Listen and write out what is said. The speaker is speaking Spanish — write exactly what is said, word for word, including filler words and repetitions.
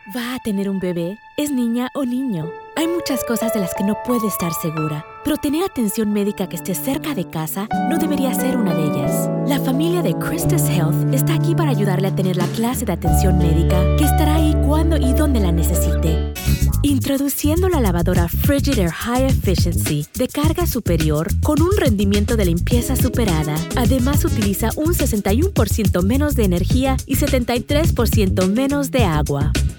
¿Va a tener un bebé? ¿Es niña o niño? Hay muchas cosas de las que no puede estar segura, pero tener atención médica que esté cerca de casa no debería ser una de ellas. La familia de Christus Health está aquí para ayudarle a tener la clase de atención médica que estará ahí cuando y donde la necesite. Introduciendo la lavadora Frigidaire High Efficiency de carga superior con un rendimiento de limpieza superada. Además, utiliza un sesenta y uno por ciento menos de energía y setenta y tres por ciento menos de agua.